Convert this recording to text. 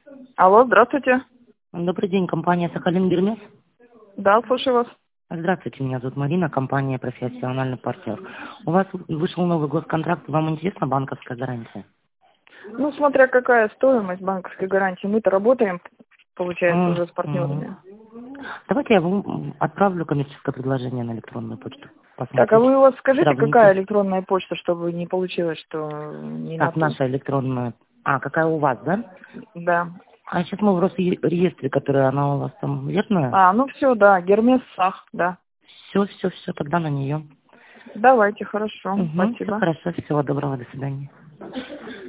Алло, здравствуйте. Добрый день, компания «Сахалин Гермес». Да, слушаю вас. Здравствуйте, меня зовут Марина, компания «Профессиональный партнер». У вас вышел новый госконтракт, вам интересна банковская гарантия? Ну, смотря какая стоимость банковской гарантии. Мы-то работаем, получается, уже с Мгм. партнерами. Давайте я вам отправлю коммерческое предложение на электронную почту. Так, а Посмотрите, вы у вас скажите, какая сравните. электронная почта, чтобы не получилось, что не на Как ту? наша электронная... А, какая у вас, да? Да. А сейчас мы в Росреестре, которая она у вас там верная. А, ну все, да, Гермес Сах, да. Все, тогда на нее. Давайте, хорошо, Угу, все спасибо. хорошо, всего доброго, до свидания.